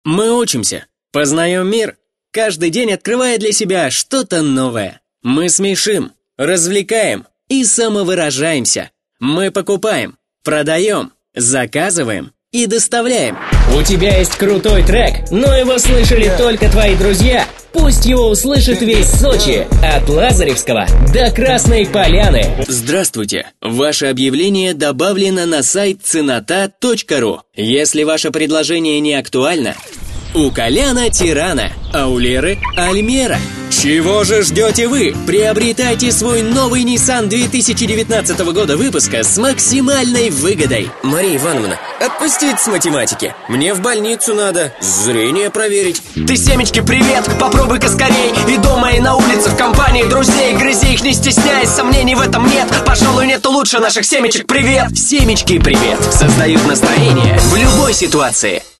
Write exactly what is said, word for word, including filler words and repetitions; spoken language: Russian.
Мы учимся, познаем мир, каждый день открывая для себя что-то новое. Мы смешим, развлекаем и самовыражаемся. Мы покупаем, продаем, заказываем и доставляем. У тебя есть крутой трек, но его слышали только твои друзья. Пусть его услышит весь Сочи, от Лазаревского до Красной Поляны. Здравствуйте! Ваше объявление добавлено на сайт ценота точка ру. Если ваше предложение не актуально, у Коляна Тирана, а у Леры Альмера. Чего же ждете вы? Приобретайте свой новый Nissan две тысячи девятнадцатого года выпуска с максимальной выгодой. Мария Ивановна, отпустить с математики. Мне в больницу надо, зрение проверить. Ты, семечки, привет, попробуй-ка скорей. И дома, и на улице, в компании друзей. Грызи их, не стесняясь, сомнений в этом нет. Пожалуй, нету лучше наших семечек, привет. Семечки, привет, создают настроение в любой ситуации.